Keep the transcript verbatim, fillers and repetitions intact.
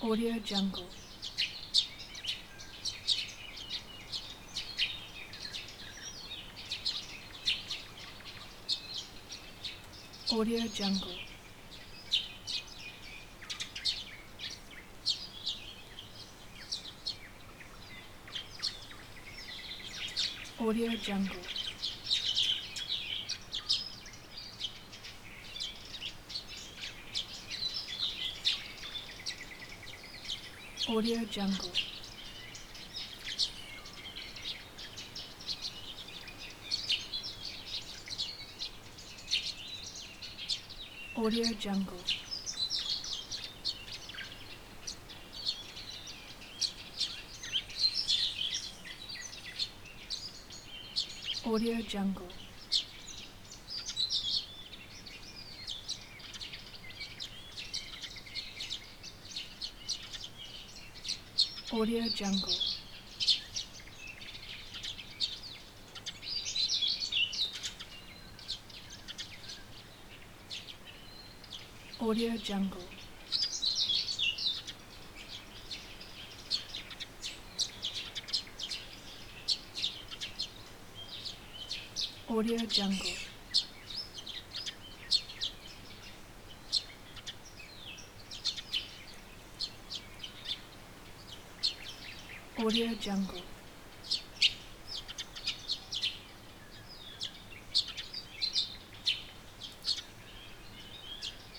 Audio Jungle. Audio Jungle. Audio Jungle. Audio Jungle. Audio Jungle. Audio Jungle. Audio Jungle. Audio Jungle. Audio Jungle. Audio Jungle.